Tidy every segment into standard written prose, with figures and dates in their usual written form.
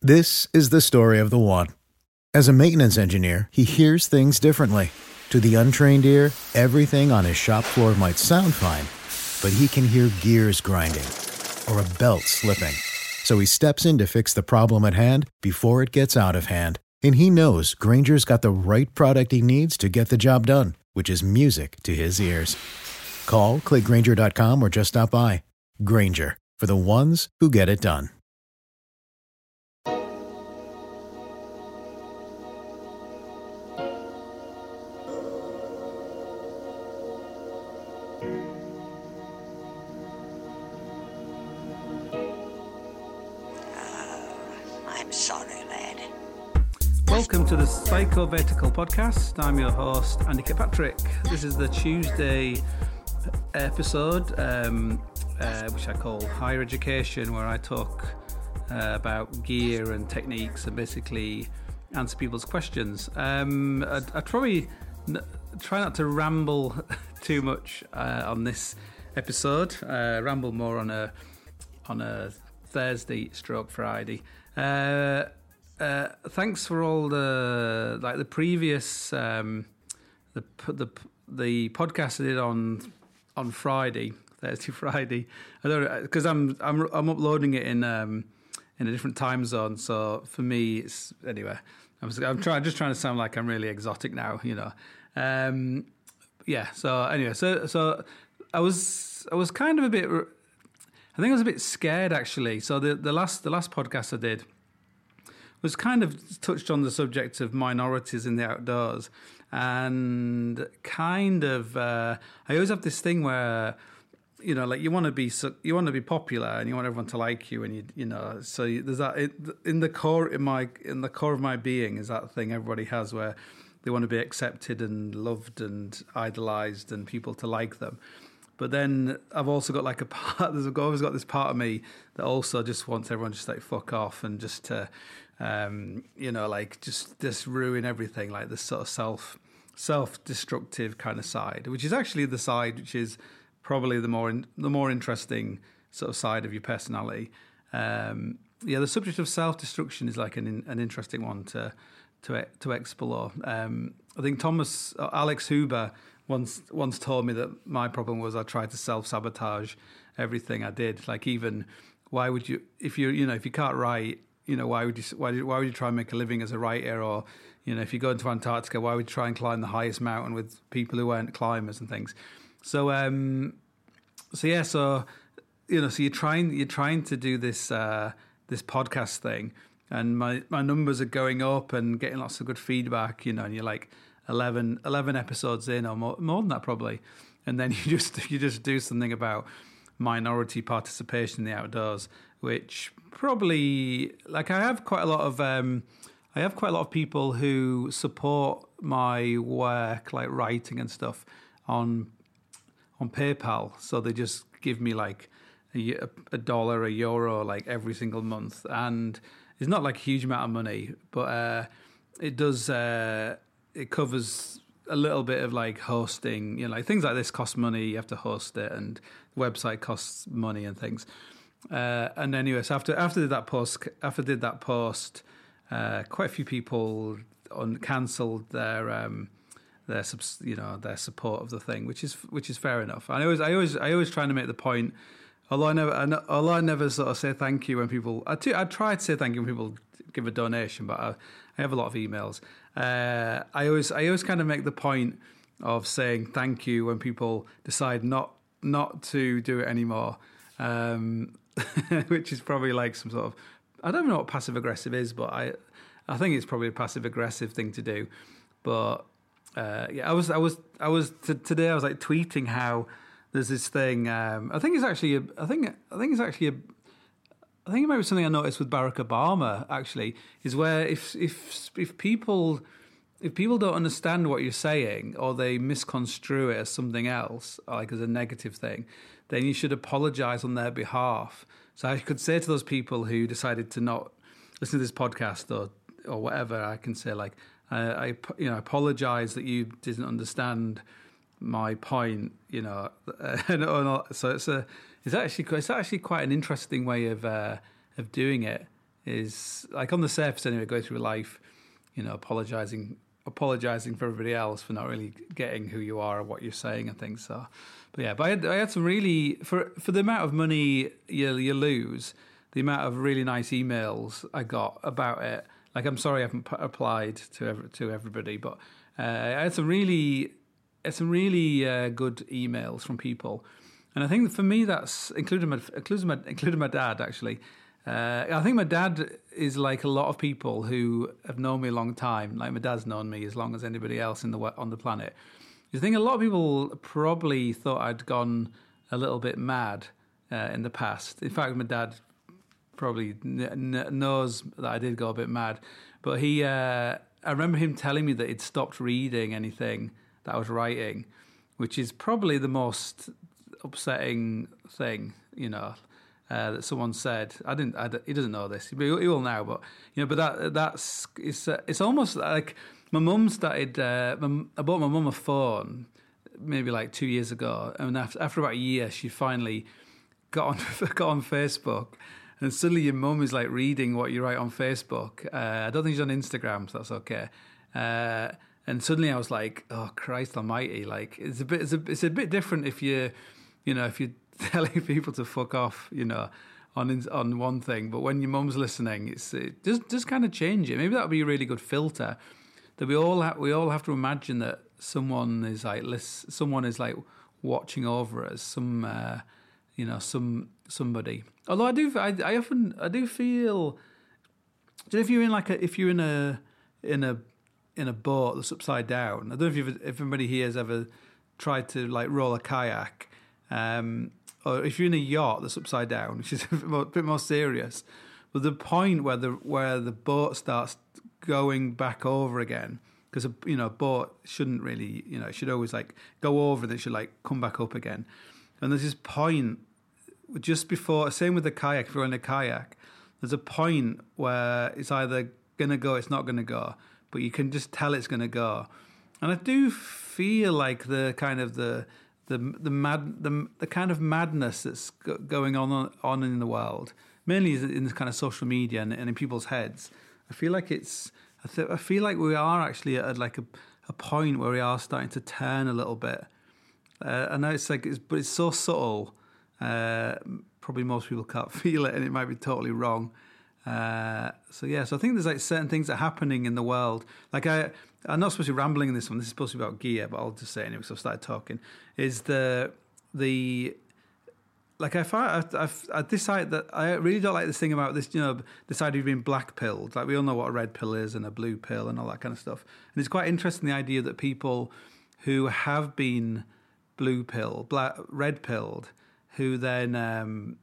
This is the story of the one. As a maintenance engineer, he hears things differently. To the untrained ear, everything on his shop floor might sound fine, but he can hear gears grinding or a belt slipping. So he steps in to fix the problem at hand before it gets out of hand. And he knows Grainger's got the right product he needs to get the job done, which is music to his ears. Call, click Grainger.com, or just stop by. Grainger, for the ones who get it done. Welcome to the Psycho Vertical podcast. I'm your host, Andy Kirkpatrick. This is the Tuesday episode, which I call Higher Education, where I talk about gear and techniques and basically answer people's questions. I probably try not to ramble too much on this episode. Ramble more on a Thursday stroke Friday. Thanks for all the previous the podcast I did on Friday, Thursday. I don't, because I'm uploading it in a different time zone. So for me, it's anyway. I'm just trying to sound like I'm really exotic now, you know. Yeah. So anyway, so I was kind of a bit. I think I was a bit scared actually. So the last podcast I did was kind of touched on the subject of minorities in the outdoors, and kind of I always have this thing where, you know, like you want to be popular and you want everyone to like you, and you know, so there's that in the core of my being is that thing everybody has where they want to be accepted and loved and idolized and people to like them. But then I've also got like a part. I've always got this part of me that also just wants everyone just like fuck off and just to, you know, like just ruin everything. Like this sort of self-destructive kind of side, which is actually the side which is probably the more interesting sort of side of your personality. Yeah, the subject of self-destruction is like an interesting one to explore. I think Alex Huber once told me that my problem was I tried to self-sabotage everything I did. Like, even why would you, if you can't write, you know, why would you try and make a living as a writer? Or, you know, if you go into Antarctica, why would you try and climb the highest mountain with people who weren't climbers and things? So you know, so you're trying to do this podcast thing, and my numbers are going up and getting lots of good feedback, you know, and you're like 11 episodes in, or more than that probably, and then you just do something about minority participation in the outdoors, which probably, like, I have quite a lot of people who support my work, like writing and stuff, on PayPal. So they just give me like $1, €1, like every single month, and it's not like a huge amount of money, but it does. It covers a little bit of like hosting, you know, like things like this cost money. You have to host it, and the website costs money and things. And anyway, so after I did that post, quite a few people cancelled their support of the thing, which is fair enough. I always trying to make the point. Although I never sort of say thank you when people. I try to say thank you when people give a donation, but I have a lot of emails. I always kind of make the point of saying thank you when people decide not to do it anymore, which is probably like some sort of, I don't know what passive aggressive is, but I think it's probably a passive aggressive thing to do. But yeah, I was today I was like tweeting how there's this thing. I think it might be something I noticed with Barack Obama, actually, is where if people don't understand what you're saying, or they misconstrue it as something else, like as a negative thing, then you should apologize on their behalf. So I could say to those people who decided to not listen to this podcast or whatever, I can say like, I apologize that you didn't understand my point, you know. So it's actually quite an interesting way of doing it. is like on the surface anyway, go through life, apologizing for everybody else for not really getting who you are or what you're saying and things. So, but I had some really for the amount of money you lose, the amount of really nice emails I got about it. Like, I'm sorry I haven't applied to everybody, but I had some really good emails from people, and I think for me that's including my dad actually. I think my dad is like a lot of people who have known me a long time. Like, my dad's known me as long as anybody else on the planet. I think a lot of people probably thought I'd gone a little bit mad in the past. In fact, my dad probably knows that I did go a bit mad. But I remember him telling me that he'd stopped reading anything that I was writing, which is probably the most upsetting thing, that someone said. He doesn't know this. He will now, but it's almost like my mum started. I bought my mum a phone maybe like 2 years ago, and after about a year, she finally got on Facebook, and suddenly your mum is like reading what you write on Facebook. I don't think she's on Instagram, so that's okay. And suddenly I was like, oh Christ Almighty! Like, it's a bit different if you're telling people to fuck off, on one thing, but when your mum's listening, it just kind of change it. Maybe that would be a really good filter. That we all have to imagine that someone is like watching over us, somebody. Although I do feel, if you're in a boat that's upside down. I don't know if anybody here has ever tried to like roll a kayak. Or if you're in a yacht that's upside down, which is a bit more serious, but the point where the boat starts going back over again, because a boat shouldn't really, it should always like go over, then it should like come back up again. And there's this point just before, same with the kayak. If you're in a kayak, there's a point where it's either gonna go, it's not gonna go, but you can just tell it's gonna go. And I do feel like the kind of the kind of madness that's going on in the world, mainly in this kind of social media and in people's heads. I feel like I feel like we are actually at like a point where we are starting to turn a little bit. I know but it's so subtle. Probably most people can't feel it, and it might be totally wrong. So I think there's like certain things that are happening in the world. Like I'm not supposed to be rambling in this one. This is supposed to be about gear, but I'll just say it anyway because I've started talking. Is like I've decided that I really don't like this thing about this, this idea of being black pilled. Like, we all know what a red pill is and a blue pill and all that kind of stuff. And it's quite interesting, the idea that people who have been red pilled, who then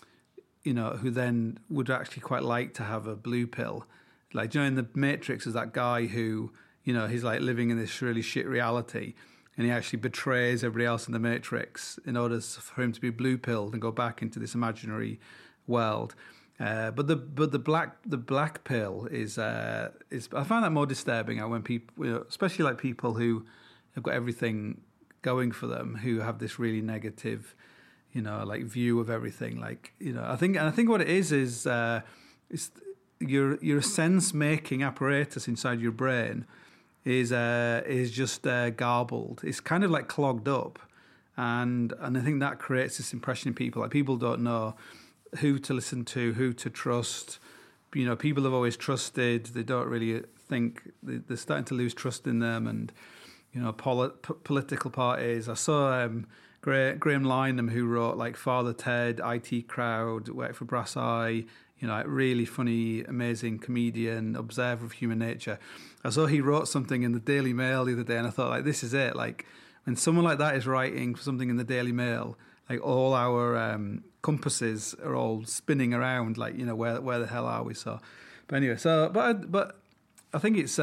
would actually quite like to have a blue pill. Like, in the Matrix, there's that guy who, he's like living in this really shit reality, and he actually betrays everybody else in the Matrix in order for him to be blue pilled and go back into this imaginary world. But the black pill is I find that more disturbing when people, especially like people who have got everything going for them, who have this really negative, like view of everything. Like, I think what it is it's your sense making apparatus inside your brain is just garbled. It's kind of like clogged up, and I think that creates this impression in people. Like, people don't know who to listen to, who to trust. People have always trusted. They don't really think, they're starting to lose trust in them, and political parties. I saw Graham Linehan, who wrote like Father Ted, IT Crowd, worked for Brass Eye, really funny, amazing comedian, observer of human nature. I saw he wrote something in the Daily Mail the other day, and I thought, like, this is it. Like, when someone like that is writing something in the Daily Mail, like, all our compasses are all spinning around, like, where the hell are we? So, but anyway, but I think it's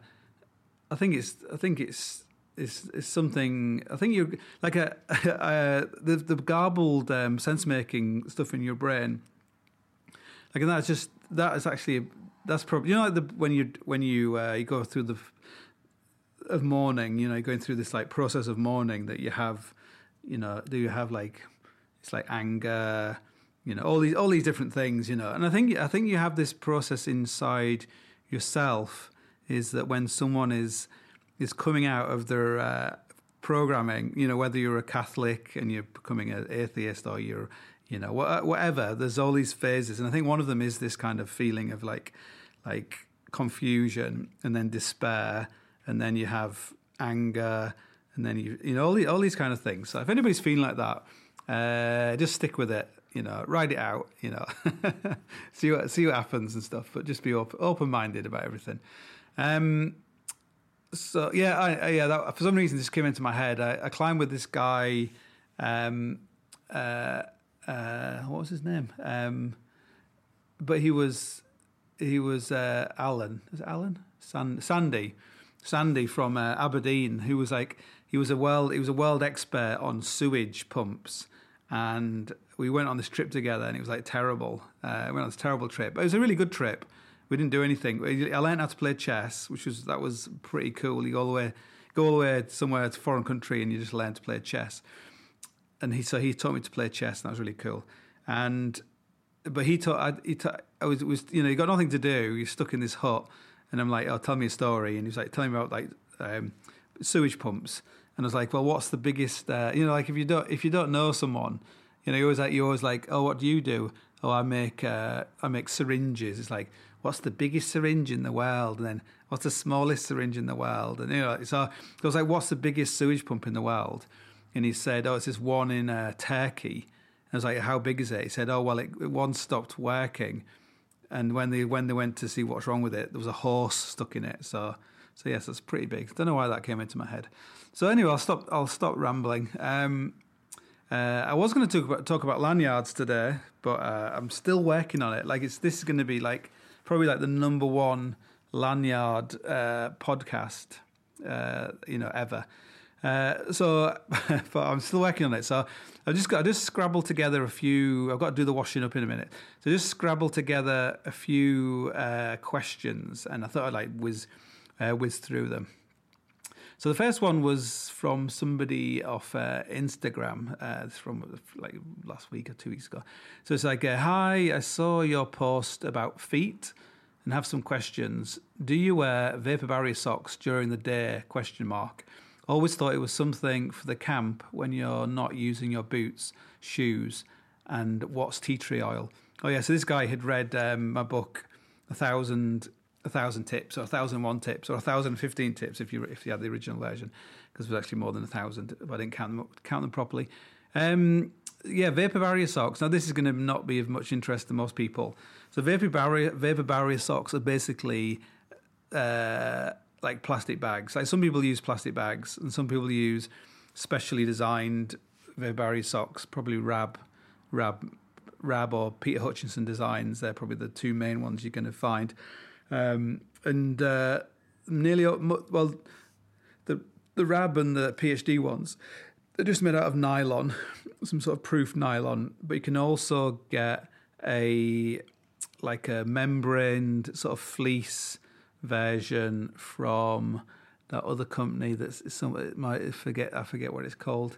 something. I think you're like the garbled sense making stuff in your brain. Like, and that's probably, like when you go through of mourning, you're going through this like process of mourning that you have, do you have like, it's like anger, all these different things, And I think you have this process inside yourself, is that when someone is coming out of their programming, whether you're a Catholic and you're becoming an atheist, or you're, whatever, there's all these phases. And I think one of them is this kind of feeling of like confusion, and then despair, and then you have anger, and then all these kind of things. So if anybody's feeling like that, just stick with it, ride it out, see what happens and stuff, but just be open-minded about everything. So yeah, that for some reason this came into my head. I climbed with this guy. What was his name? But he was Alan. Is it Alan? Sandy from Aberdeen, who was he was a world expert on sewage pumps, and we went on this trip together, and it was like terrible. We went on this terrible trip, but it was a really good trip. We didn't do anything. I learned how to play chess, that was pretty cool. You go all the way somewhere to a foreign country, and you just learn to play chess. And he taught me to play chess, and that was really cool. But he got nothing to do. You're stuck in this hut, and I'm like, "Oh, tell me a story." And he was like, "Tell me about sewage pumps." And I was like, "Well, what's the biggest?" Like if you don't know someone, you're always like, "Oh, what do you do?" "Oh, I make syringes." It's like, what's the biggest syringe in the world? And then what's the smallest syringe in the world? And so I was like, what's the biggest sewage pump in the world? And he said, "Oh, it's this one in Turkey." And I was like, "How big is it?" He said, "Oh, well, one stopped working, and when they went to see what's wrong with it, there was a horse stuck in it." So yes, that's pretty big. Don't know why that came into my head. So anyway, I'll stop rambling. I was going to talk about lanyards today, but I'm still working on it. This is going to be probably the number one lanyard podcast, ever. But I'm still working on it. So I just scrabbled together a few. I've got to do the washing up in a minute. So just scrabbled together a few questions, and I thought I'd whiz through them. So the first one was from somebody off Instagram. It's from last week or 2 weeks ago. So it's like, "Hi, I saw your post about feet and have some questions. Do you wear vapor barrier socks during the day? ? Always thought it was something for the camp when you're not using your boots, shoes, and what's tea tree oil?" Oh yeah, so this guy had read my book, 1,000 tips, or 1,001 tips, or 1,015 tips if you had the original version, because it was actually more than 1,000, but I didn't count them properly. Vapor barrier socks. Now this is going to not be of much interest to most people. So vapor barrier socks are basically like plastic bags. Like some people use plastic bags, and some people use specially designed vapor barrier socks. Probably Rab or Peter Hutchinson designs. They're probably the two main ones you're going to find. The Rab and the PhD ones, they're just made out of nylon, some sort of proof nylon. But you can also get a membraned sort of fleece version from that other company I forget what it's called.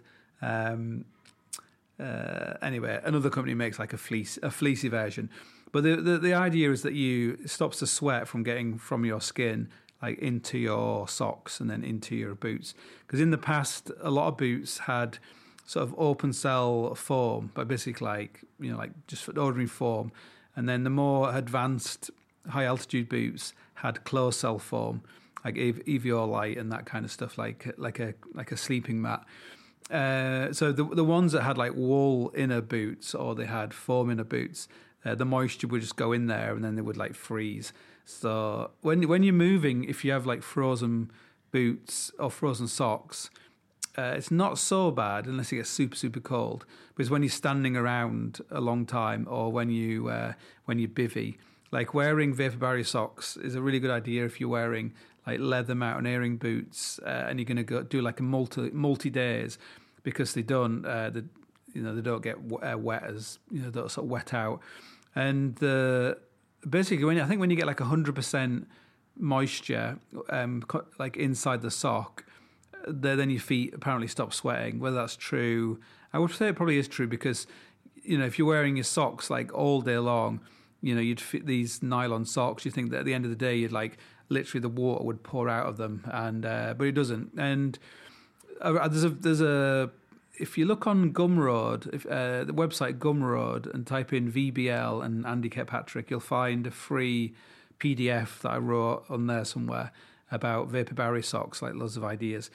Anyway, another company makes a fleecy version. But the idea is that it stops the sweat from getting from your skin into your socks and then into your boots. Because in the past, a lot of boots had sort of open cell foam, but basically just ordinary foam. And then the more advanced high altitude boots had closed cell foam, like Eviolite and that kind of stuff, like a sleeping mat. So the ones that had wool inner boots, or they had foam inner boots, the moisture would just go in there and then they would freeze. So when you're moving, if you have frozen boots or frozen socks, it's not so bad unless it gets super, super cold. Because when you're standing around a long time, or when you bivvy, wearing vapor barrier socks is a really good idea if you're wearing leather mountaineering boots, and you're going to go do a multi days, because they don't they don't get wet as they don't sort of wet out. And basically when you get 100% moisture inside the sock, then your feet apparently stop sweating. Whether that's true, I would say it probably is true, because if you're wearing your socks like all day long, you'd fit these nylon socks. You think that at the end of the day, you'd like literally the water would pour out of them, and but it doesn't. And there's a if you look on Gumroad, the website Gumroad, and type in VBL and Andy Kirkpatrick, you'll find a free PDF that I wrote on there somewhere about Vapor Barrier socks, like loads of ideas.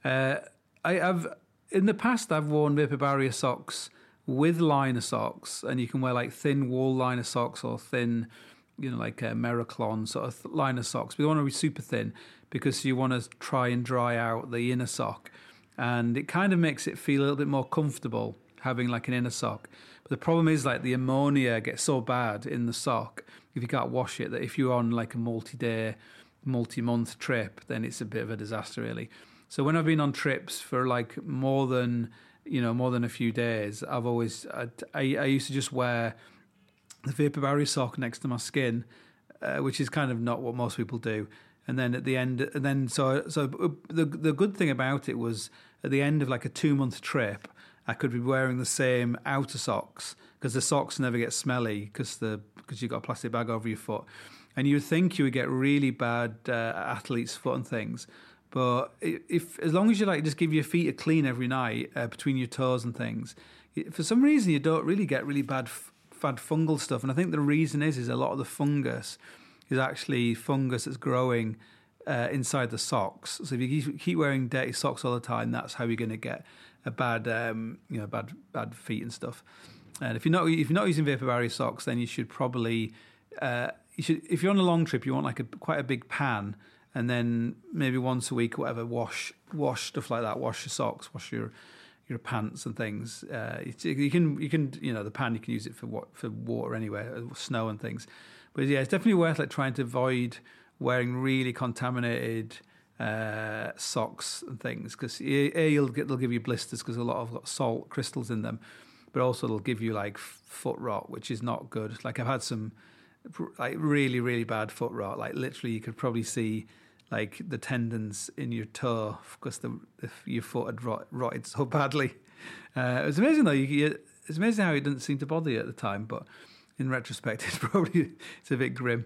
In the past, I've worn Vapor Barrier socks with liner socks, and you can wear like thin wool liner socks or thin, like Mericlon sort of liner socks. But you want to be super thin because you want to try and dry out the inner sock. And it kind of makes it feel a little bit more comfortable having like an inner sock. But the problem is like the ammonia gets so bad in the sock if you can't wash it that if you're on like a multi-day, multi-month trip, then it's a bit of a disaster really. So when I've been on trips for like more than a few days, I used to just wear the Vapor Barrier sock next to my skin, which is kind of not what most people do. And then at the end, so the good thing about it was at the end of like a 2-month trip, I could be wearing the same outer socks because the socks never get smelly because you've got a plastic bag over your foot. And you would think you would get really bad athlete's foot and things. But as long as you just give your feet a clean every night between your toes and things, for some reason you don't really get really bad fungal stuff. And I think the reason is a lot of the fungus is actually fungus that's growing inside the socks. So if you keep wearing dirty socks all the time, that's how you're going to get a bad feet and stuff. And if you're not using Vapor Barrier socks, then you should probably if you're on a long trip, you want like quite a big pan. And then maybe once a week or whatever, wash stuff like that. Wash your socks, wash your pants and things. You can the pan you can use it for water anyway, snow and things. But yeah, it's definitely worth like trying to avoid wearing really contaminated socks and things because they'll give you blisters because a lot of got salt crystals in them, but also they'll give you like foot rot, which is not good. Like I've had some like really really bad foot rot. Like literally, you could probably see like the tendons in your toe because your foot had rotted so badly. It was amazing though. It's amazing how it didn't seem to bother you at the time, but in retrospect, it's a bit grim.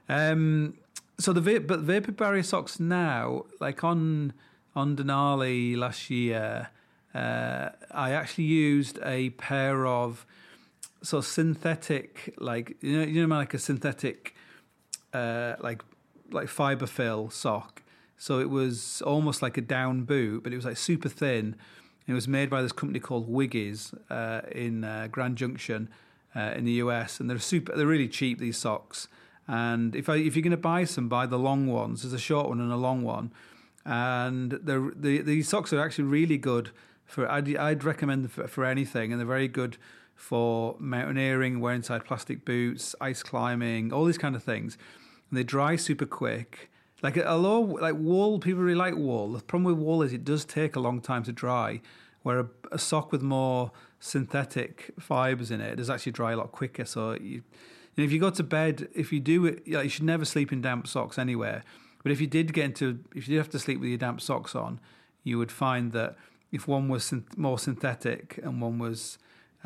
So the Vapor Barrier socks now, like on Denali last year, I actually used a pair of sort of synthetic, like like a synthetic, like fiberfill sock. So it was almost like a down boot, but it was like super thin. It was made by this company called Wiggies in Grand Junction in the US, and they're really cheap, these socks. And if you're going to buy some, buy the long ones. There's a short one and a long one, and these socks are actually really good for. I'd recommend them for anything, and they're very good for mountaineering, wearing inside plastic boots, ice climbing, all these kind of things. And they dry super quick. Like wool, people really like wool. The problem with wool is it does take a long time to dry, where a sock with more synthetic fibres in it does actually dry a lot quicker. So if you go to bed, if you do it, you should never sleep in damp socks anywhere. But if you did have to sleep with your damp socks on, you would find that if one was more synthetic and one was,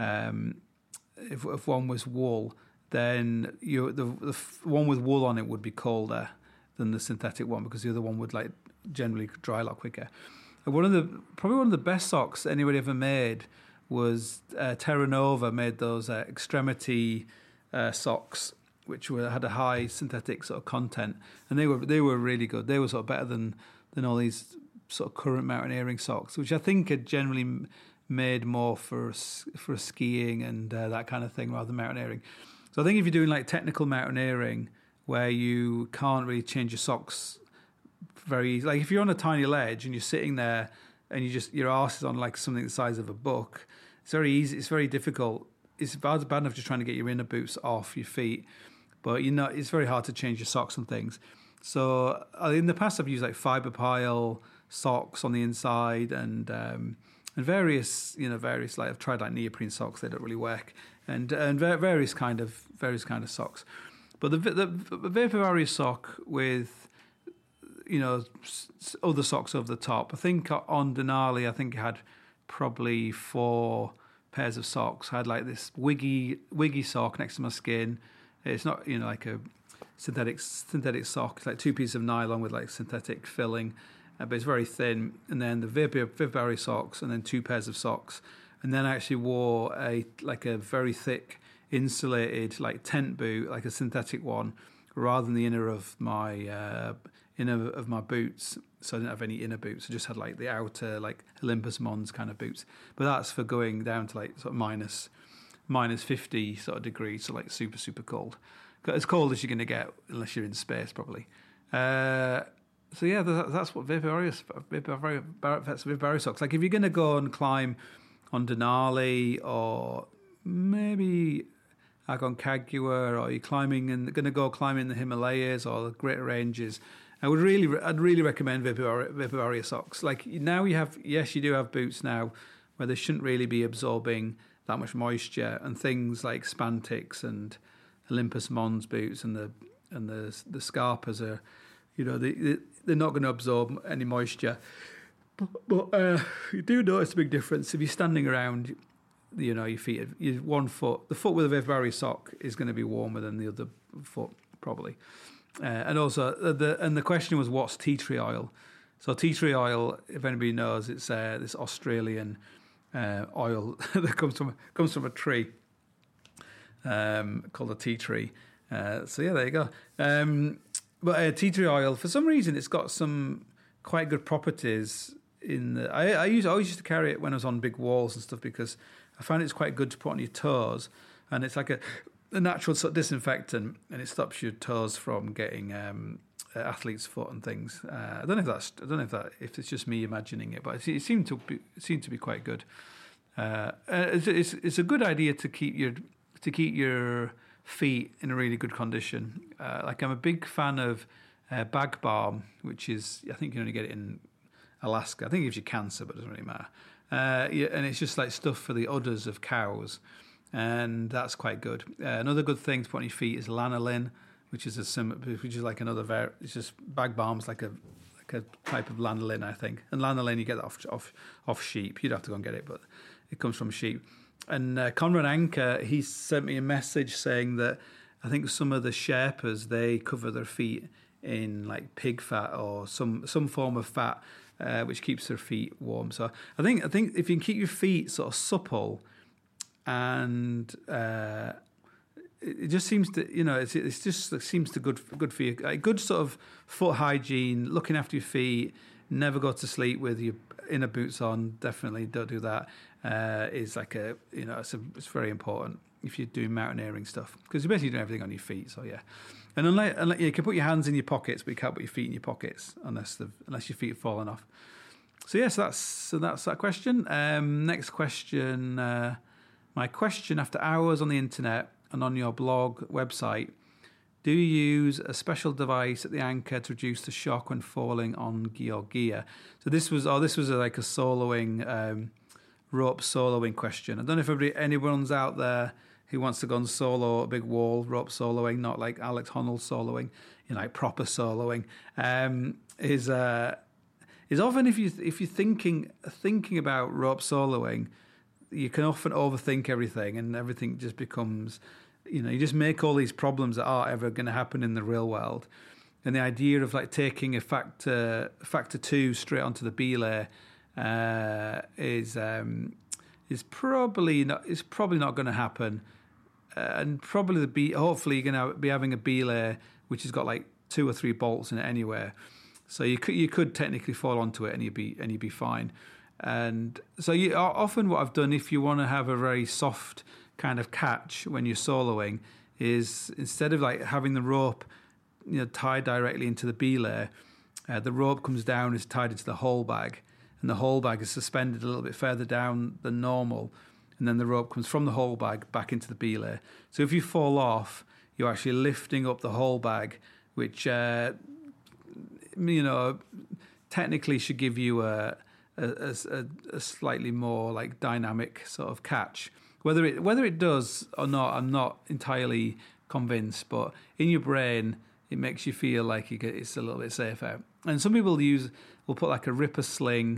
if one was wool, then the one with wool on it would be colder than the synthetic one because the other one would like generally dry a lot quicker. And probably one of the best socks anybody ever made was Terra Nova made those extremity socks, which had a high synthetic sort of content, and they were really good. They were sort of better than all these sort of current mountaineering socks, which I think are generally made more for skiing and that kind of thing rather than mountaineering. So I think if you're doing like technical mountaineering where you can't really change your socks very easy, like if you're on a tiny ledge and you're sitting there and your arse is on like something the size of a book, it's very easy. It's very difficult. It's bad enough just trying to get your inner boots off your feet, but it's very hard to change your socks and things. So in the past, I've used like fiber pile socks on the inside and various like I've tried like neoprene socks. They don't really work, and various kind of socks. But the Vapor Barrier sock with other socks over the top. I think on Denali, I think it had probably four pairs of socks. I had like this wiggy sock next to my skin. It's not, like a synthetic sock. It's like 2 pieces of nylon with like synthetic filling, but it's very thin. And then the Vivberry socks, and then 2 pairs of socks. And then I actually wore a very thick insulated like tent boot, like a synthetic one, rather than the inner of my boots. So I didn't have any inner boots. I just had like the outer like Olympus Mons kind of boots. But that's for going down to like sort of minus 50 sort of degrees, so like super, super cold. As cold as you're going to get unless you're in space, probably. So yeah, that's what Vivberry socks. Like if you're going to go and climb on Denali or maybe Aconcagua, or you're going to go climbing the Himalayas or the Great Ranges, I'd really recommend Vivberry socks. Like now you do have boots now where they shouldn't really be absorbing that much moisture, and things like Spantics and Olympus Mons boots and the Scarpas are, they're not going to absorb any moisture. But you do notice a big difference if you're standing around. Your feet, the foot with a Vivberry sock is going to be warmer than the other foot probably. And also the question was, what's tea tree oil? So tea tree oil, if anybody knows, it's this Australian oil that comes from a tree called a tea tree. So yeah, there you go. But tea tree oil, for some reason, it's got some quite good properties. I always used to carry it when I was on big walls and stuff, because I find it's quite good to put on your toes, and it's like a natural sort of disinfectant, and it stops your toes from getting athlete's foot and things. I don't know if it's just me imagining it, but it seemed to be quite good. It's a good idea to keep your feet in a really good condition. Like I'm a big fan of Bag Balm, which is, I think you only get it in Alaska. I think it gives you cancer, but it doesn't really matter. And it's just like stuff for the udders of cows, and that's quite good. Another good thing to put on your feet is lanolin, which is like another it's just Bag Balm's like a type of lanolin, I think. And lanolin, you get that off sheep. You'd have to go and get it, but it comes from sheep. And Conrad Anker, he sent me a message saying that I think some of the Sherpas, they cover their feet in like pig fat or some form of fat, which keeps their feet warm. So I think if you can keep your feet sort of supple, and it just seems to, it just seems to good for you. A good sort of foot hygiene, looking after your feet. Never go to sleep with your inner boots on. Definitely don't do that. Is like it's very important if you're doing mountaineering stuff, because you're basically doing everything on your feet. So yeah. And unless you can put your hands in your pockets, but you can't put your feet in your pockets unless your feet have fallen off. So yes, that's that question. Next question. My question: after hours on the internet and on your blog website, do you use a special device at the anchor to reduce the shock when falling on your gear? So this was like a soloing, rope soloing question. I don't know if anyone's out there who wants to go and solo a big wall rope soloing, not like Alex Honnold soloing, like proper soloing, is often if you're thinking about rope soloing, you can often overthink everything, and everything just becomes, you just make all these problems that aren't ever going to happen in the real world. And the idea of like taking a factor 2 straight onto the belay is probably not going to happen. And probably hopefully you're going to be having a belay which has got like 2 or 3 bolts in it anyway, so you could technically fall onto it and you'd be fine. And so often what I've done, if you want to have a very soft kind of catch when you're soloing, is instead of like having the rope tied directly into the belay, the rope comes down, is tied into the whole bag, and the whole bag is suspended a little bit further down than normal. And then the rope comes from the whole bag back into the belay. So if you fall off, you're actually lifting up the whole bag, which technically should give you a slightly more like dynamic sort of catch. Whether it does or not, I'm not entirely convinced. But in your brain, it makes you feel like it's a little bit safer. And some people will put like a ripper sling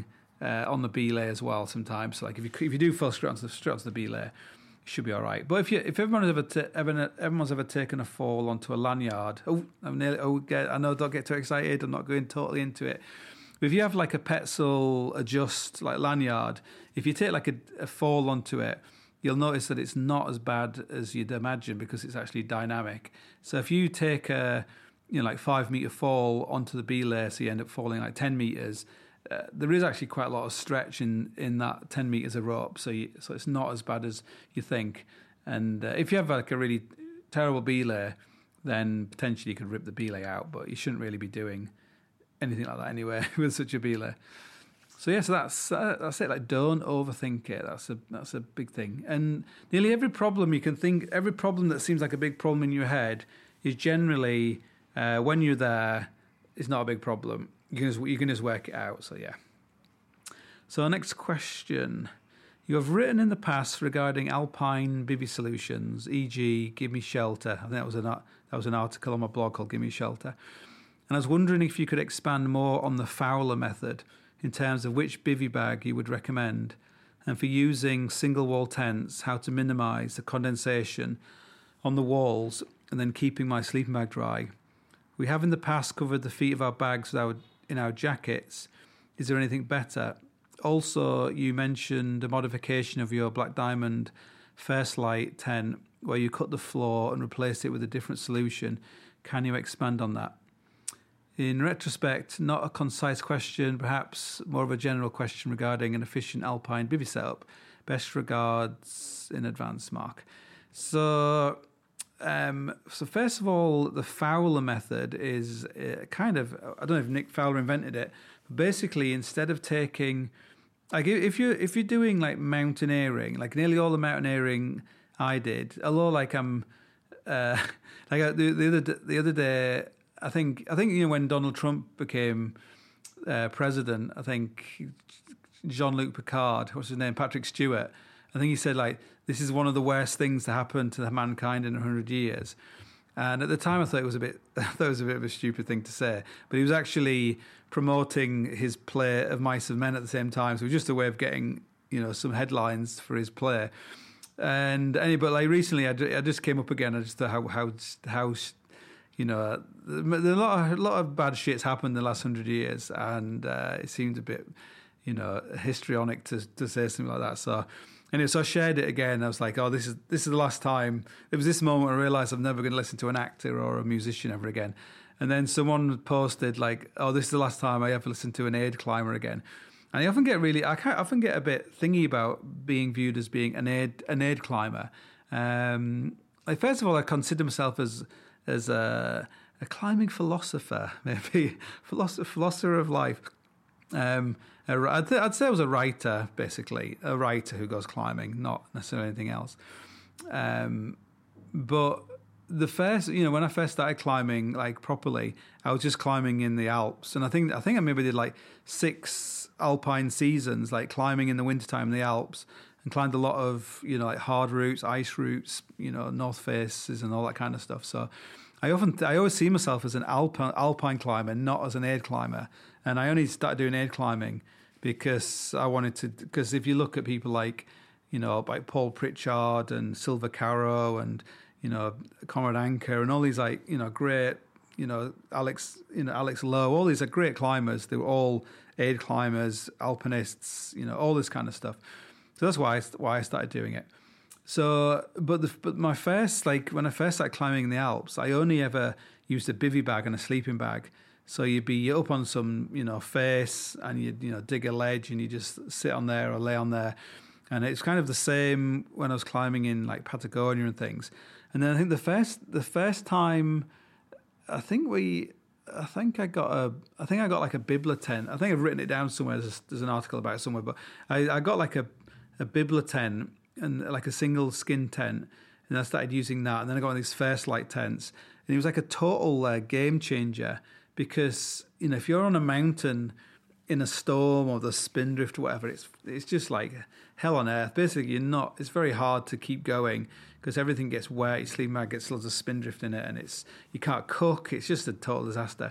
on the belay as well sometimes. So like if you do fall straight onto the belay, it should be all right. But if everyone's ever taken a fall onto a lanyard, I know, don't get too excited. I'm not going totally into it. But if you have like a Petzl Adjust like lanyard, if you take like a fall onto it, you'll notice that it's not as bad as you'd imagine because it's actually dynamic. So if you take a 5 meter fall onto the belay, so you end up falling like 10 meters. There is actually quite a lot of stretch in that 10 meters of rope, so it's not as bad as you think. And if you have like a really terrible belay, then potentially you could rip the belay out, but you shouldn't really be doing anything like that anyway with such a belay. So so that's it. Like, don't overthink it. That's a big thing. And nearly every problem you can think, every problem that seems like a big problem in your head is generally when you're there, it's not a big problem. You can just work it out. So yeah. So next question. You have written in the past regarding alpine bivy solutions, e.g., Give Me Shelter. I think that was an article on my blog called Give Me Shelter. And I was wondering if you could expand more on the Fowler method in terms of which bivy bag you would recommend, and for using single wall tents, how to minimise the condensation on the walls and then keeping my sleeping bag dry. We have in the past covered the feet of our bags in our jackets. Is there anything better? Also, you mentioned a modification of your Black Diamond First Light tent where you cut the floor and replaced it with a different solution. Can you expand on that? In retrospect, not a concise question, perhaps more of a general question regarding an efficient alpine bivy setup. Best regards in advance, Mark. So first of all, the Fowler method is kind of, I don't know if Nick Fowler invented it, but basically instead of taking, like if you're doing like mountaineering, like nearly all the mountaineering I did, although like I'm like the other day, I think when Donald Trump became president, I think Jean-Luc Picard, what's his name, Patrick Stewart, I think he said like, this is one of the worst things to happen to mankind in 100 years. And at the time I thought it was a bit of a stupid thing to say, but he was actually promoting his play of Mice and Men at the same time. So it was just a way of getting, some headlines for his play. But like recently I just came up again. I just thought how a lot of bad shit's happened in the last 100 years, and it seemed a bit, histrionic to say something like that. So anyway, so I shared it again. I was like, oh, this is the last time. It was this moment I realised I'm never going to listen to an actor or a musician ever again. And then someone posted like, oh, this is the last time I ever listen to an aid climber again. And I often get a bit thingy about being viewed as being an aid climber. Like first of all, I consider myself as a climbing philosopher, maybe philosopher of life. I'd say I was a writer, basically, a writer who goes climbing, not necessarily anything else. But the first, when I first started climbing like properly, I was just climbing in the Alps, and I think I maybe did like 6 alpine seasons, like climbing in the wintertime in the Alps, and climbed a lot of like hard routes, ice routes, north faces and all that kind of stuff. So I always see myself as an alpine climber, not as an aid climber. And I only started doing aid climbing because I wanted to. Because if you look at people like like Paul Pritchard and Silver Caro and Conrad Anker and all these like great Alex Lowe, all these are great climbers. They were all aid climbers, alpinists, all this kind of stuff. So that's why I started doing it. So, but my first, like when I first started climbing in the Alps, I only ever used a bivy bag and a sleeping bag. So you'd be up on some, face, and you'd, dig a ledge, and you just sit on there or lay on there. And it's kind of the same when I was climbing in like Patagonia and things. And then I think the first time, I think I got like a Bibla tent. I think I've written it down somewhere. There's an article about it somewhere, but I got like a Bibla tent and like a single skin tent, and I started using that. And then I got one of these First Light tents, and it was like a total game changer because if you're on a mountain in a storm or the spindrift or whatever, it's just like hell on earth. Basically, it's very hard to keep going because everything gets wet. Your sleeping bag gets loads of spindrift in it, and you can't cook. It's just a total disaster.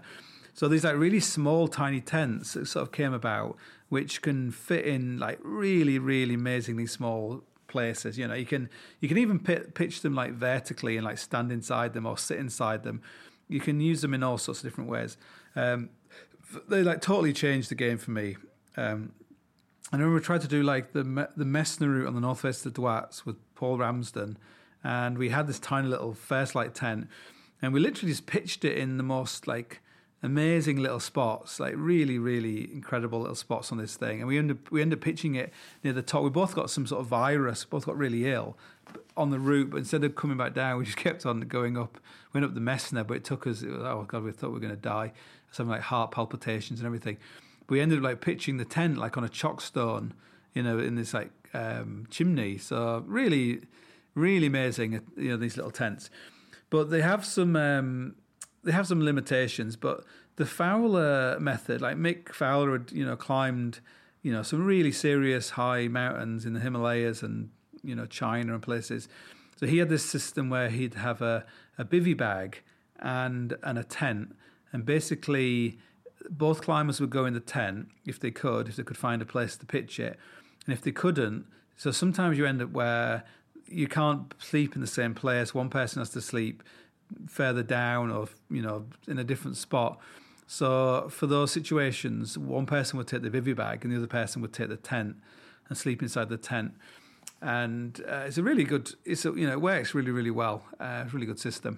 So these like really small, tiny tents that sort of came about, which can fit in like really, really amazingly small places. You know, you can even pitch them like vertically and like stand inside them or sit inside them. You can use them in all sorts of different ways. They like totally changed the game for me. I remember we tried to do like the Messner route on the northwest of the Dwats with Paul Ramsden, and we had this tiny little First Light tent, and we literally just pitched it in the most like amazing little spots, like really, really incredible little spots on this thing. And we ended up pitching it near the top. We both got some sort of virus, both got really ill on the route, but instead of coming back down, we just kept on going up. We went up the Messner, but it took us, oh God, we thought we were going to die. Something like heart palpitations and everything. We ended up like pitching the tent like on a chalk stone, you know, in this like chimney. So really, really amazing, you know, these little tents. But they have some limitations. But the Fowler method, like Mick Fowler had, you know, climbed, you know, some really serious high mountains in the Himalayas and, you know, China and places. So he had this system where he'd have a bivy bag and a tent, and basically both climbers would go in the tent if they could find a place to pitch it. And if they couldn't, so sometimes you end up where you can't sleep in the same place. One person has to sleep further down or, you know, in a different spot. So for those situations, one person would take the bivy bag and the other person would take the tent and sleep inside the tent. And it's a really good, it works really, really well. It's a really good system.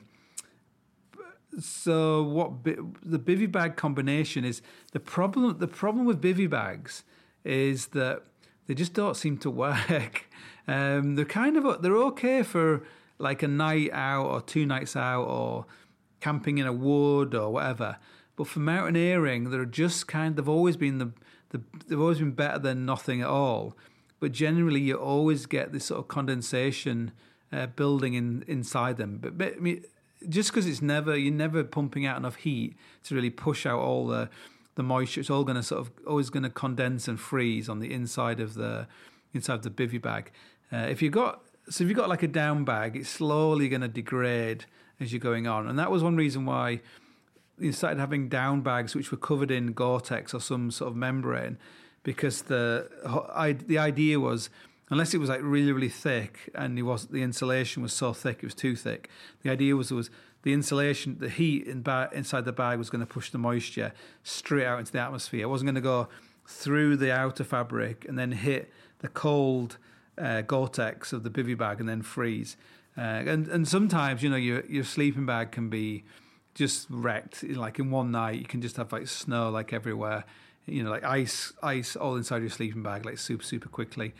So the bivy bag combination is the problem. The problem with bivy bags is that they just don't seem to work. They're okay for like a night out or 2 nights out or camping in a wood or whatever. But for mountaineering, they've always been they've always been better than nothing at all. But generally, you always get this sort of condensation building inside them. But just because you're never pumping out enough heat to really push out all the moisture. It's all going to always going to condense and freeze on the inside of the bivy bag. If you've got like a down bag, it's slowly going to degrade as you're going on, and that was one reason why you started having down bags which were covered in Gore-Tex or some sort of membrane, because the idea was, unless it was like really, really thick and the insulation was so thick it was too thick. The idea was the insulation, the heat inside the bag was going to push the moisture straight out into the atmosphere. It wasn't going to go through the outer fabric and then hit the cold Gore-Tex of the bivy bag and then freeze. And sometimes, you know, your sleeping bag can be just wrecked. Like in one night, you can just have like snow like everywhere. You know, like ice all inside your sleeping bag, like super, super quickly.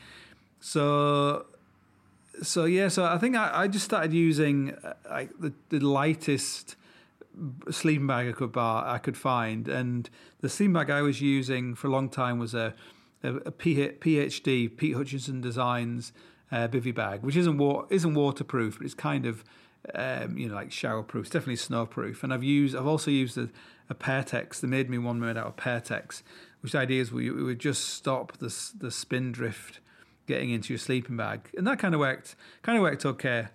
So I think I just started using like the lightest sleeping bag I could find, and the sleeping bag I was using for a long time was a PhD, Pete Hutchinson Designs bivy bag, which isn't waterproof, but it's kind of like showerproof. It's definitely snowproof. And I've also used a Pertex. They made me one made out of Pertex, which idea is we would just stop the spin drift getting into your sleeping bag, and that kind of worked okay.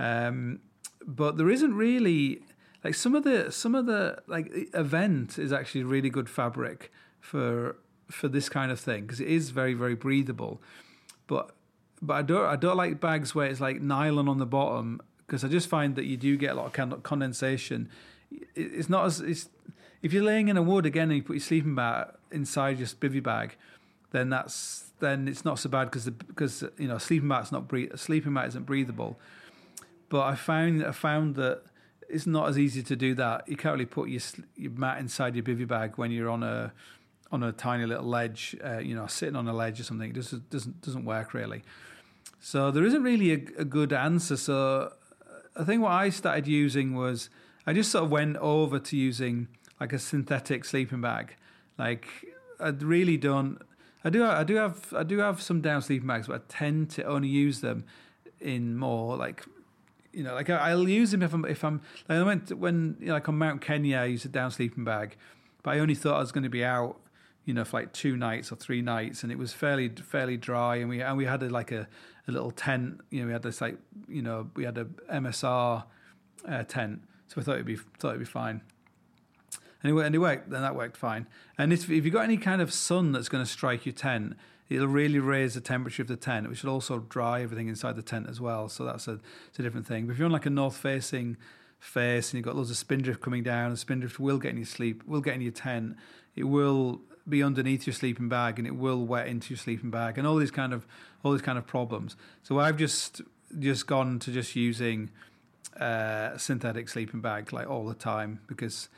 But there isn't really like some of the like Event is actually really good fabric for this kind of thing, because it is very, very breathable. But I don't like bags where it's like nylon on the bottom, because I just find that you do get a lot of condensation. It's not as if you're laying in a wood again and you put your sleeping bag inside your bivy bag, then it's not so bad, because you know, sleeping mat isn't breathable. But I found that it's not as easy to do that. You can't really put your mat inside your bivy bag when you're on a tiny little ledge, sitting on a ledge or something. It just doesn't work really. So there isn't really a good answer. So I think what I started using was, I just sort of went over to using like a synthetic sleeping bag. Like I really don't. I do have some down sleeping bags, but I tend to only use them in more like, you know, like I'll use them if I'm like, I went when, you know, like on Mount Kenya, I used a down sleeping bag, but I only thought I was going to be out, you know, for like 2 nights or 3 nights, and it was fairly dry, and we had a little tent, you know, we had this like, you know, we had a MSR tent, so I thought it'd be fine. And it worked, then that worked fine. And if you've got any kind of sun that's going to strike your tent, it'll really raise the temperature of the tent, which will also dry everything inside the tent as well. So it's a different thing. But if you're on like a north-facing face and you've got loads of spindrift coming down, the spindrift will get in your tent. It will be underneath your sleeping bag, and it will wet into your sleeping bag, and all these kind of problems. So I've just gone to just using synthetic sleeping bag like all the time, because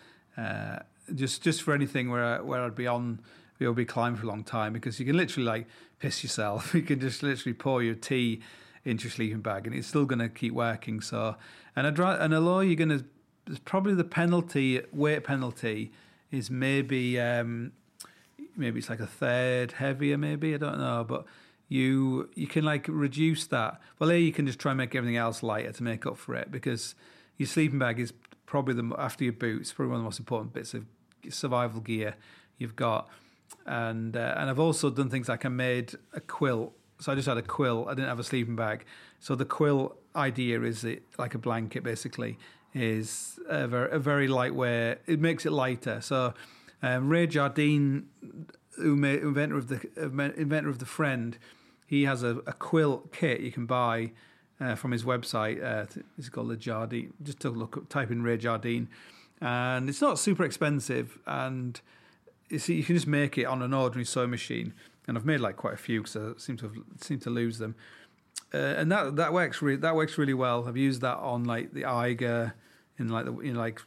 just for anything where I'd be climbing for a long time, because you can literally like piss yourself. You can just literally pour your tea into your sleeping bag, and it's still going to keep working. So, and although you're going to, probably the weight penalty is maybe it's like a third heavier, maybe, I don't know, but you can like reduce that. Well, you can just try and make everything else lighter to make up for it, because your sleeping bag is probably after your boots, probably one of the most important bits of survival gear you've got. And I've also done things like I made a quilt. So I just had a quilt. I didn't have a sleeping bag. So the quilt idea is like a blanket, basically, is a very lightweight. It makes it lighter. So Ray Jardine, inventor of the Friend, he has a quilt kit you can buy from his website. It's called the Jardine. Just type in Ray Jardine, and it's not super expensive, and you can just make it on an ordinary sewing machine. And I've made like quite a few, because I seem to lose them, and that works really well. I've used that on like the Eiger in like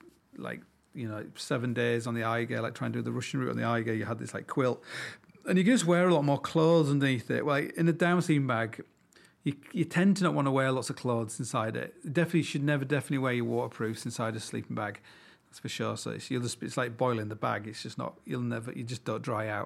7 days on the Eiger, like trying to do the Russian route on the Eiger. You had this like quilt, and you can just wear a lot more clothes underneath it. Like in a down sleeping bag, you tend to not want to wear lots of clothes inside it. Definitely wear your waterproofs inside a sleeping bag. That's for sure. So it's like boiling the bag. It's just not, you just don't dry out.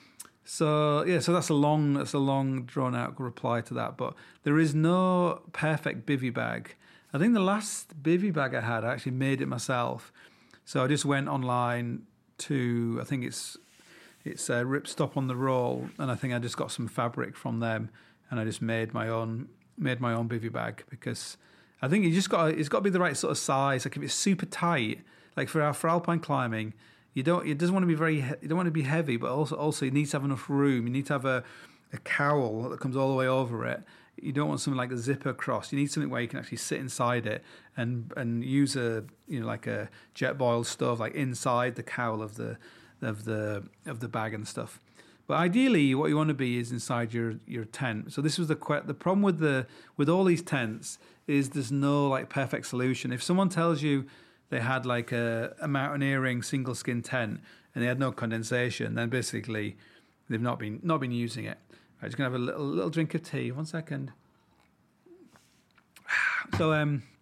So yeah, so that's a long drawn out reply to that. But there is no perfect bivy bag. I think the last bivy bag I had, I actually made it myself. So I just went online to, I think it's Ripstop on the Roll, and I think I just got some fabric from them, and I just made my own bivy bag, because I think it's got to be the right sort of size. Like if it's super tight, like for alpine climbing, it doesn't want to be you don't want to be heavy, but also you need to have enough room. You need to have a cowl that comes all the way over it. You don't want something like a zipper cross. You need something where you can actually sit inside it and use like a Jetboil stove like inside the cowl of the bag and stuff. But ideally, what you want to be is inside your tent. So this was the problem with all these tents is there's no like perfect solution. If someone tells you they had like a mountaineering single skin tent and they had no condensation, then basically they've not been using it. I'm just gonna have a little drink of tea. 1 second. So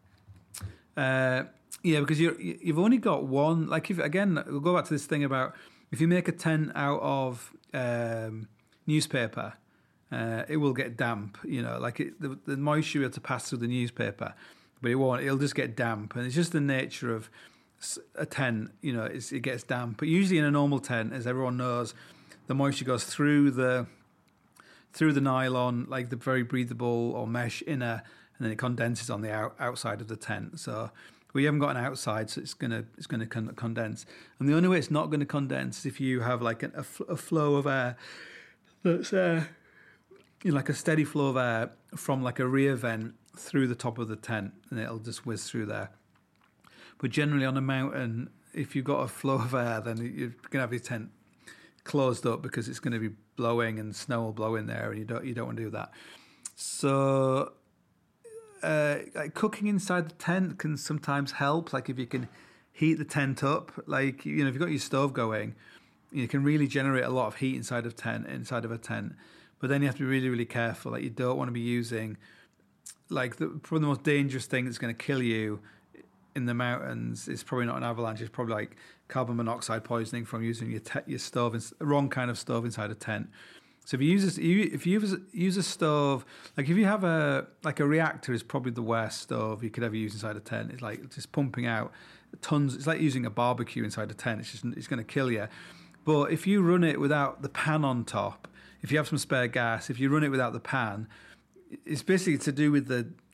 because you've only got one. Like we'll go back to this thing about if you make a tent out of newspaper, it will get damp. The moisture will to pass through the newspaper, but it won't. It'll just get damp, and it's just the nature of a tent. It gets damp. But usually in a normal tent, as everyone knows, the moisture goes through the nylon, like the very breathable or mesh inner, and then it condenses on the outside of the tent. So we haven't got an outside, so it's gonna condense. And the only way it's not going to condense is if you have like a flow of air that's like a steady flow of air from like a rear vent through the top of the tent, and it'll just whiz through there. But generally on a mountain, if you've got a flow of air, then you're gonna have your tent closed up, because it's going to be blowing and snow will blow in there, and you don't want to do that. So like cooking inside the tent can sometimes help. Like if you can heat the tent up, like if you've got your stove going, you can really generate a lot of heat inside of a tent. But then you have to be really, really careful. Like you don't want to be using probably the most dangerous thing that's going to kill you in the mountains is probably not an avalanche. It's probably like carbon monoxide poisoning from using your stove, wrong kind of stove inside a tent. So if you use a stove, like if you have a reactor, is probably the worst stove you could ever use inside a tent. It's like just pumping out tons. It's like using a barbecue inside a tent. It's going to kill you. But if you run it without the pan on top, if you have some spare gas, if you run it without the pan, it's basically to do with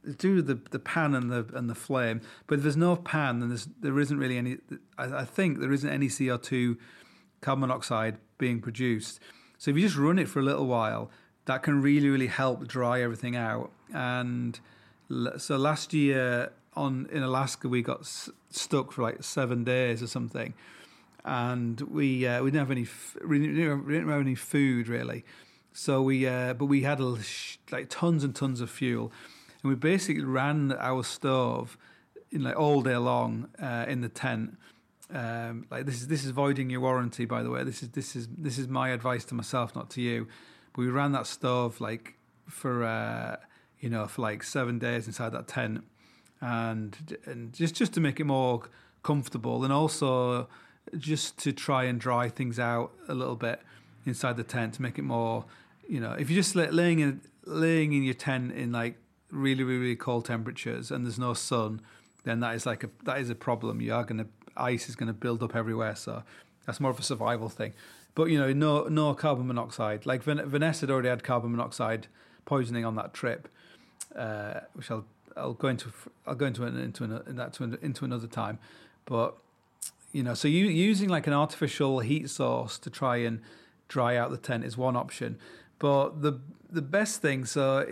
do the pan and the flame. But if there's no pan, then there isn't really any. I think there isn't any CO2, carbon monoxide being produced. So if you just run it for a little while, that can really, really help dry everything out. And so last year in Alaska, we got stuck for like 7 days or something, and we didn't have any food really. So but we had like tons and tons of fuel, and we basically ran our stove like all day long in the tent. Like this is voiding your warranty, by the way. This is my advice to myself, not to you. But we ran that stove like for like 7 days inside that tent, and just to make it more comfortable, and also just to try and dry things out a little bit inside the tent to make it more. If you're just laying in your tent in like really, really, really cold temperatures and there's no sun, then that is a problem. Ice is gonna build up everywhere, so that's more of a survival thing. But no carbon monoxide. Like Vanessa had already had carbon monoxide poisoning on that trip, which I'll go into another time. But so you using like an artificial heat source to try and dry out the tent is one option. But the best thing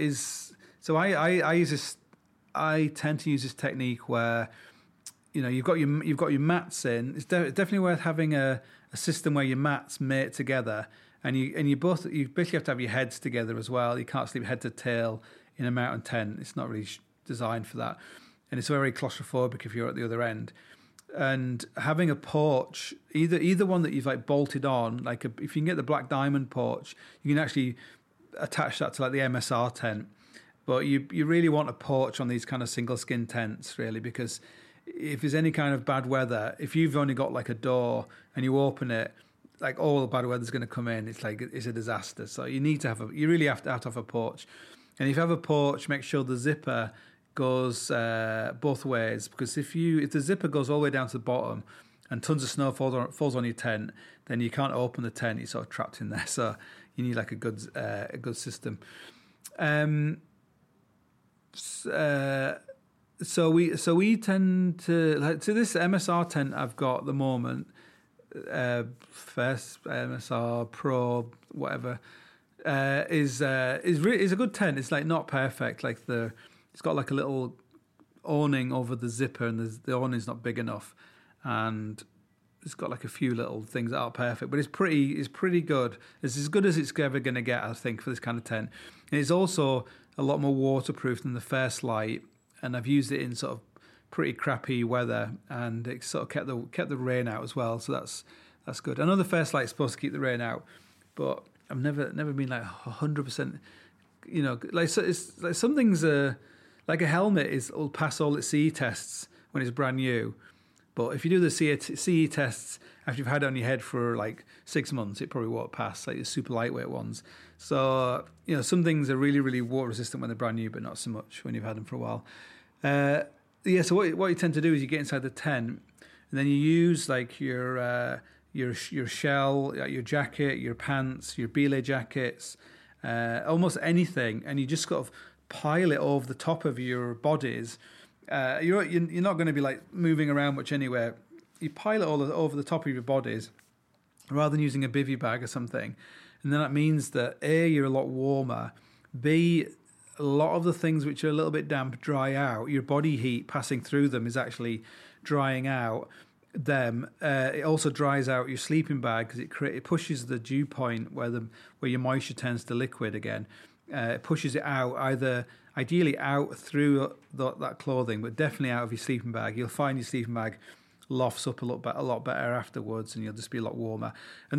I use this. I tend to use this technique where you've got your mats in. It's definitely worth having a system where your mats mate together, and you basically have to have your heads together as well. You can't sleep head to tail in a mountain tent. It's not really designed for that, and it's very claustrophobic if you're at the other end. And having a porch, either one that you've like bolted on, like if you can get the Black Diamond porch, you can actually attach that to like the MSR tent. But you really want a porch on these kind of single skin tents, really, because if there's any kind of bad weather, if you've only got like a door and you open it, like all the bad weather's going to come in. It's a disaster. So you really have to have a porch. And if you have a porch, make sure the zipper goes both ways, because if the zipper goes all the way down to the bottom and tons of snow falls on your tent, then you can't open the tent. You're sort of trapped in there. So you need like a good system. So we tend to this MSR tent I've got at the moment, first MSR Pro whatever, is a good tent. It's like not perfect. Like it's got like a little awning over the zipper, and the awning's not big enough, and it's got like a few little things that aren't perfect, but it's pretty good. It's as good as it's ever going to get, I think, for this kind of tent. And it's also a lot more waterproof than the First Light, and I've used it in sort of pretty crappy weather, and it sort of kept the rain out as well. So that's good. I know the First Light's supposed to keep the rain out, but I've never been like 100%. Like so it's like some things like a helmet will pass all its CE tests when it's brand new, but if you do the CE tests after you've had it on your head for like 6 months, it probably won't pass, like the super lightweight ones. So some things are really, really water resistant when they're brand new, but not so much when you've had them for a while. So what you tend to do is you get inside the tent, and then you use like your shell, your jacket, your pants, your belay jackets, almost anything, and you just sort of pile it over the top of your bodies. You're not going to be like moving around much anywhere. You pile it all over the top of your bodies rather than using a bivy bag or something, and then that means that A, you're a lot warmer, B, a lot of the things which are a little bit damp dry out. Your body heat passing through them is actually drying out them. It also dries out your sleeping bag because it pushes the dew point where your moisture turns to liquid again. It pushes it out, ideally out through that clothing, but definitely out of your sleeping bag. You'll find your sleeping bag lofts up a lot better afterwards, and you'll just be a lot warmer. And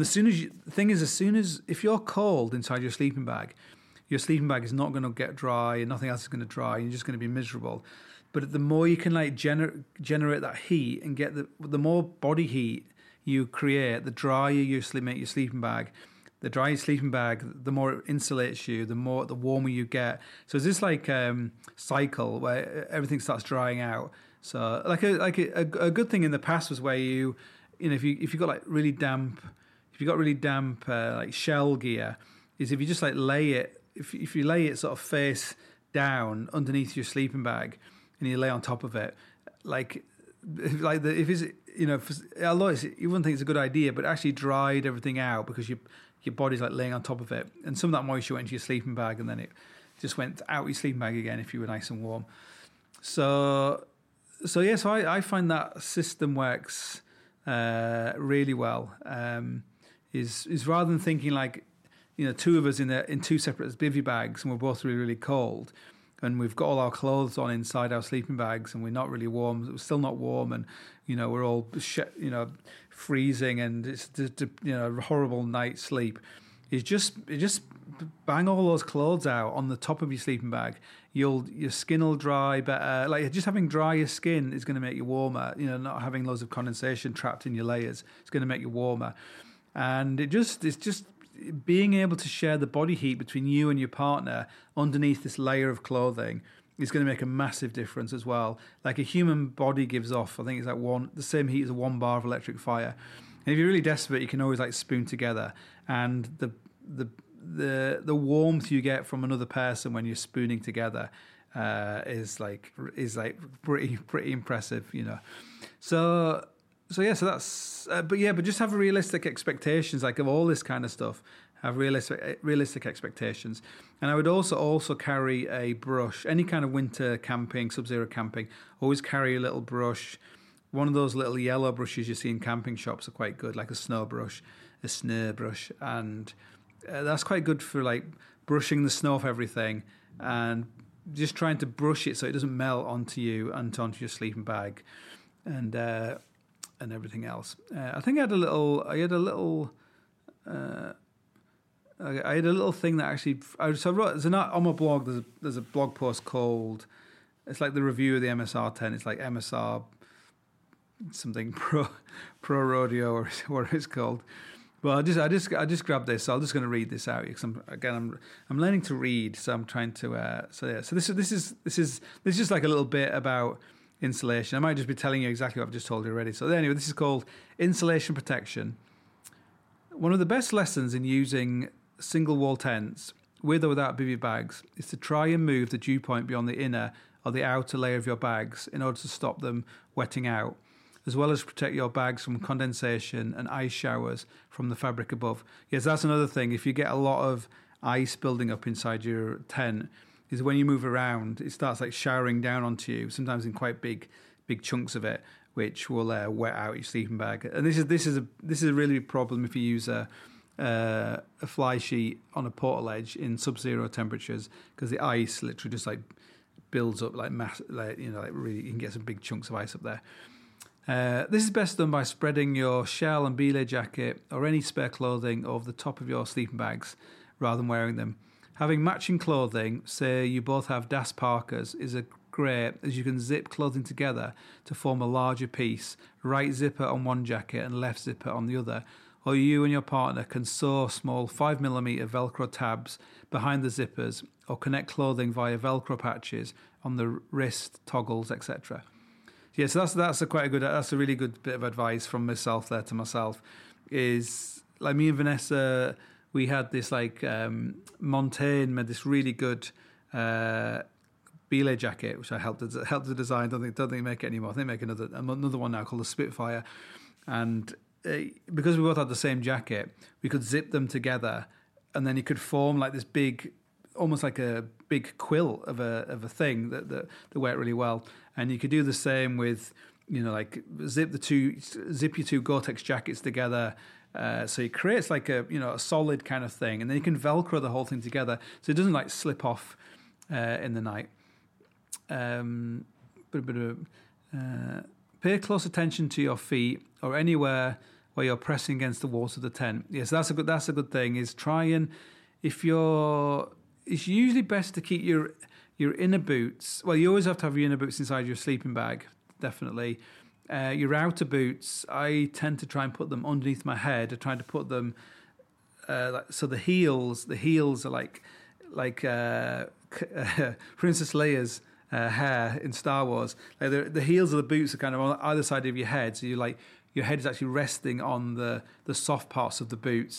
if you're cold inside your sleeping bag is not going to get dry, and nothing else is going to dry. You're just going to be miserable. But the more you can like generate that heat and get the more body heat you create, the drier you make your sleeping bag. The drier your sleeping bag, the more it insulates you, the warmer you get. So it's this like cycle where everything starts drying out. So a good thing in the past was where if you got really damp like shell gear, is if you just like lay it, if you lay it sort of face down underneath your sleeping bag and you lay on top of it, if it's, although you wouldn't think it's a good idea, but it actually dried everything out because your body's like laying on top of it, and some of that moisture went into your sleeping bag, and then it just went out your sleeping bag again if you were nice and warm. So I find that system works really well. Is rather than thinking like, two of us in two separate bivvy bags and we're both really, really cold, and we've got all our clothes on inside our sleeping bags and we're not really warm, we're still not warm, and we're all freezing, and it's a horrible night's sleep. It's just bang all those clothes out on the top of your sleeping bag. Your skin will dry better. Like, just having drier skin is going to make you warmer. Not having loads of condensation trapped in your layers is going to make you warmer. And it's just being able to share the body heat between you and your partner underneath this layer of clothing is going to make a massive difference as well. Like, a human body gives off, I think it's like the same heat as 1 bar of electric fire. And if you're really desperate, you can always like spoon together. And the warmth you get from another person when you're spooning together is pretty impressive, So that's but just have realistic expectations, like, of all this kind of stuff. Have realistic expectations. And I would also carry a brush. Any kind of winter camping, sub-zero camping, always carry a little brush. One of those little yellow brushes you see in camping shops are quite good, like a snow brush, and that's quite good for like brushing the snow off everything and just trying to brush it so it doesn't melt onto you and onto your sleeping bag and everything else. I think I had a little thing that actually. So I wrote. On my blog. There's a blog post called. It's like the review of the MSR 10. It's like MSR something pro rodeo or what it's called. Well, I just grabbed this. So I'm just going to read this out because I'm learning to read. So I'm trying to. So this is just like a little bit about insulation. I might just be telling you exactly what I've just told you already. So anyway, this is called Insulation Protection. One of the best lessons in using single wall tents, with or without bivvy bags, is to try and move the dew point beyond the inner or the outer layer of your bags in order to stop them wetting out, as well as protect your bags from condensation and ice showers from the fabric above. Yes, that's another thing. If you get a lot of ice building up inside your tent, is when you move around, it starts like showering down onto you, sometimes in quite big chunks of it, which will wet out your sleeping bag. And this is a really big problem if you use a fly sheet on a portal edge in sub-zero temperatures, because the ice literally just like builds up like really, you can get some big chunks of ice up there. This is best done by spreading your shell and belay jacket or any spare clothing over the top of your sleeping bags rather than wearing them. Having matching clothing, say you both have DAS parkas, is a great, as you can zip clothing together to form a larger piece, right zipper on one jacket and left zipper on the other, or you and your partner can sew small 5mm Velcro tabs behind the zippers or connect clothing via Velcro patches on the wrist, toggles, etc. Yeah, so that's a really good bit of advice from myself there to myself. Is like me and Vanessa, we had this like Montaigne made this really good belay jacket, which I helped to design. Don't think they make it anymore. I think they make another one now called the Spitfire. And because we both had the same jacket, we could zip them together, and then you could form like this big, almost like a big quilt of a thing that worked really well. And you could do the same with, like zip your two Gore-Tex jackets together. So it creates like a solid kind of thing, and then you can Velcro the whole thing together so it doesn't like slip off in the night. Pay close attention to your feet or anywhere where you're pressing against the walls of the tent. Yes, that's a good thing. Is try and it's usually best to keep your inner boots. Well, you always have to have your inner boots inside your sleeping bag, definitely. Your outer boots, I tend to try and put them underneath my head. I try to put them so the heels are like Princess Leia's hair in Star Wars. Like the heels of the boots are kind of on either side of your head, so your head is actually resting on the soft parts of the boots,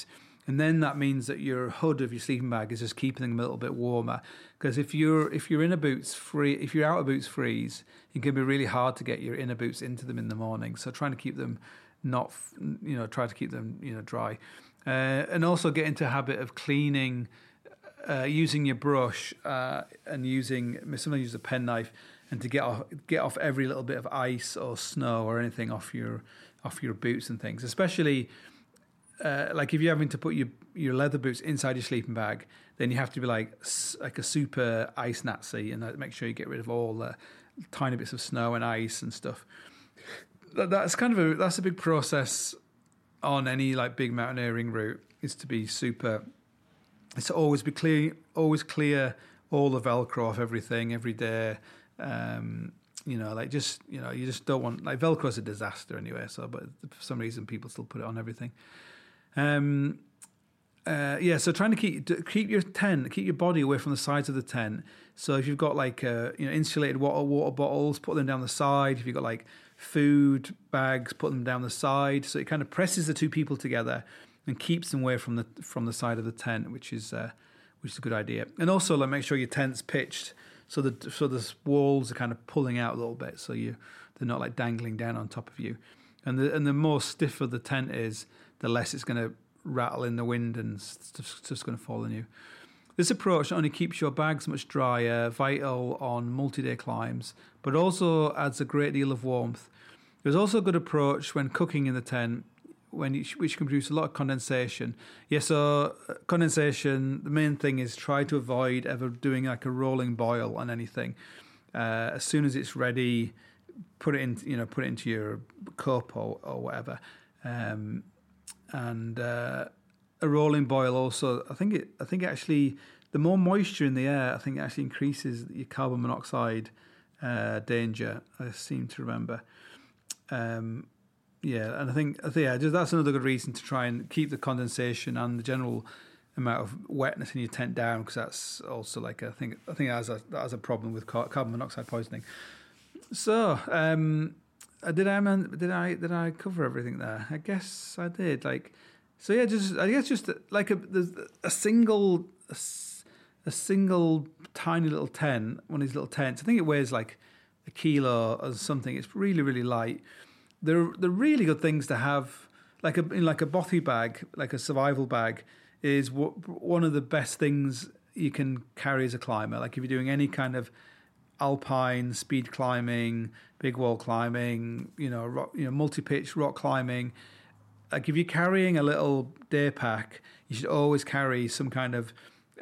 And then that means that your hood of your sleeping bag is just keeping them a little bit warmer. Because if you're in a if your outer boots freeze, it can be really hard to get your inner boots into them in the morning. So trying to keep them try to keep them dry, and also get into a habit of cleaning, using your brush and sometimes use a penknife, and to get off every little bit of ice or snow or anything off your boots and things, especially. Like if you're having to put your leather boots inside your sleeping bag, then you have to be like a super ice Nazi and make sure you get rid of all the tiny bits of snow and ice and stuff. That's a big process on any like big mountaineering route. Is to be super. It's to always clear all the Velcro off everything every day. You just don't want, like, Velcro's a disaster anyway. So, but for some reason people still put it on everything. So trying to keep your body away from the sides of the tent. So if you've got like insulated water bottles, put them down the side. If you've got like food bags, put them down the side. So it kind of presses the two people together and keeps them away from the side of the tent, which is a good idea. And also, like, make sure your tent's pitched so the walls are kind of pulling out a little bit, so they're not like dangling down on top of you. And the more stiffer the tent is, the less it's going to rattle in the wind and stuff's just going to fall on you. This approach not only keeps your bags much drier, vital on multi-day climbs, but also adds a great deal of warmth. There's also a good approach when cooking in the tent, which can produce a lot of condensation. So condensation, the main thing is try to avoid ever doing like a rolling boil on anything. As soon as it's ready, put it into your cup or whatever. And a rolling boil also, I think it actually, the more moisture in the air, I think it actually increases your carbon monoxide danger, I seem to remember. And I think that's another good reason to try and keep the condensation and the general amount of wetness in your tent down, because that's also like I think that has a problem with carbon monoxide poisoning. So, did I cover everything there? I guess I did. Like, so yeah, just like a single tiny little tent, one of these little tents. I think it weighs like a kilo or something. It's really, really light. They're really good things to have. Like a bothy bag, like a survival bag, is one of the best things you can carry as a climber. Like if you're doing any kind of alpine speed climbing, big wall climbing, multi-pitch rock climbing. Like if you're carrying a little day pack, you should always carry some kind of,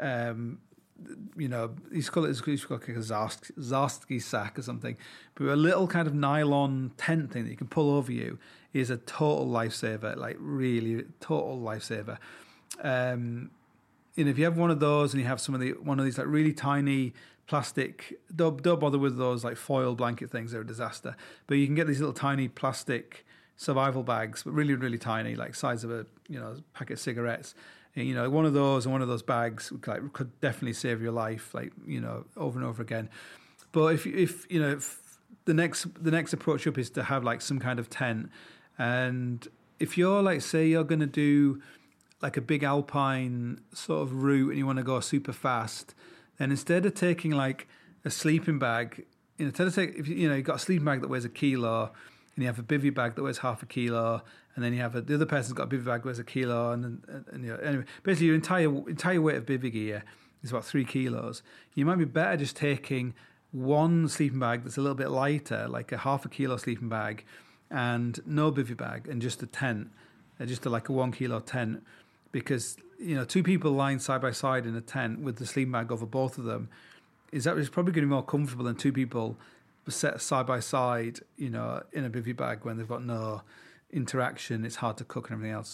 he's called like a Zarsky sack or something. But a little kind of nylon tent thing that you can pull over you is a total lifesaver, like really total lifesaver. If you have one of those and you have one of these like really tiny plastic, don't bother with those like foil blanket things, they're a disaster. But you can get these little tiny plastic survival bags, but really, really tiny, like size of a packet of cigarettes. And, one of those and one of those bags could definitely save your life, like, over and over again. But if the next approach up is to have like some kind of tent, and if you're like, say you're going to do like a big alpine sort of route and you want to go super fast, then instead of taking like a sleeping bag, if you've got a sleeping bag that weighs a kilo, and you have a bivy bag that weighs half a kilo, and then you have the other person's got a bivy bag that weighs a kilo, and anyway, basically your entire weight of bivy gear is about 3 kilos. You might be better just taking one sleeping bag that's a little bit lighter, like a half a kilo sleeping bag, and no bivy bag, and just a tent, just like a 1 kilo tent, because two people lying side by side in a tent with the sleeping bag over both of them is probably going to be more comfortable than two people set side by side, in a bivy bag when they've got no interaction. It's hard to cook and everything else.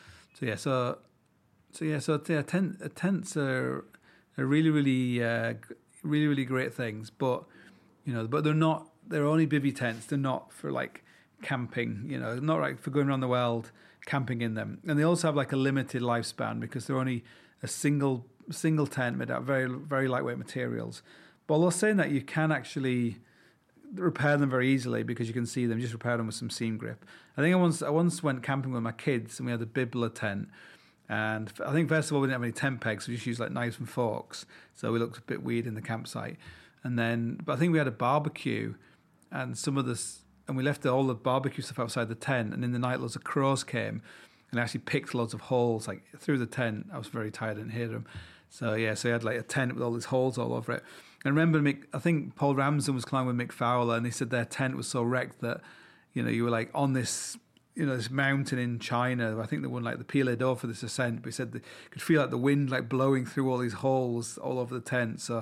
Tents are really, really, really, really great things. But they're not. They're only bivy tents. They're not for like camping. Not like for going around the world camping in them. And they also have like a limited lifespan because they're only a single tent made out of very, very lightweight materials. But although saying that, you can actually repair them very easily because you can see them. Just repair them with some seam grip. I think I once went camping with my kids and we had a Bibla tent, And I think first of all we didn't have any tent pegs, so we just used like knives and forks. So we looked a bit weird in the campsite. And then, but I think we had a barbecue, and and we left all the barbecue stuff outside the tent. And in the night, loads of crows came and actually picked loads of holes like through the tent. I was very tired, I didn't hear them. So yeah, so he had like a tent with all these holes all over it. And I remember I think Paul Ramsden was climbing with Mick Fowler, and he said their tent was so wrecked that, you were like on this, this mountain in China. I think they won like the Pied d'Or for this ascent, but he said they could feel like the wind like blowing through all these holes all over the tent. So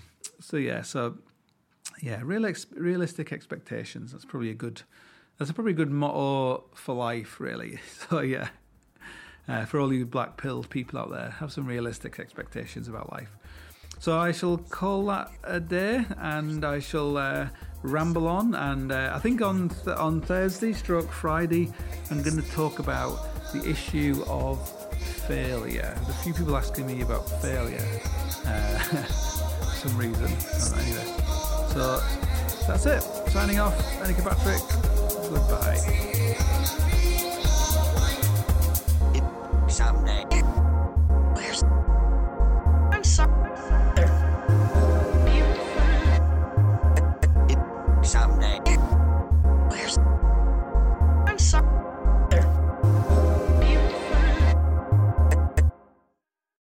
realistic expectations. That's probably a good motto for life, really. So yeah, for all you black pilled people out there, have some realistic expectations about life. So I shall call that a day, and I shall ramble on. And I think on Thursday, Friday, I'm going to talk about the issue of failure. There's a few people asking me about failure for some reason. Anyway, so that's it. Signing off. Annika Patrick. Goodbye.